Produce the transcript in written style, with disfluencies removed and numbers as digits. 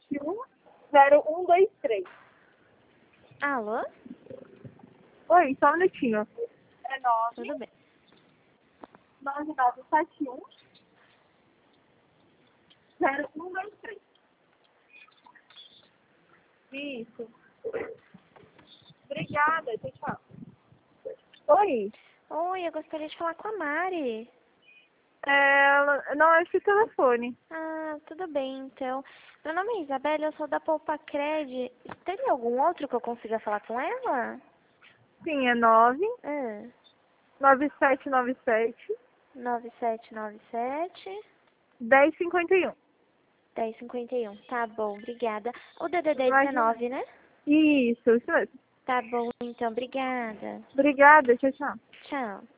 9710123. Alô? Oi, só um minutinho. É Tudo bem. 999710123. Isso. Obrigada, tchau. Oi. Oi, eu gostaria de falar com a Mari. Não é esse telefone. Ah, tudo bem, então. Meu nome é Isabela, eu sou da Poupa Cred. Teria algum outro que eu consiga falar com ela? Sim, é 9 Ah, 9797 9797 1051. 1051. Tá bom, obrigada. O DDD é Imagina. 19, né? Isso mesmo. Tá bom, então, obrigada. Obrigada, tchau. Tchau.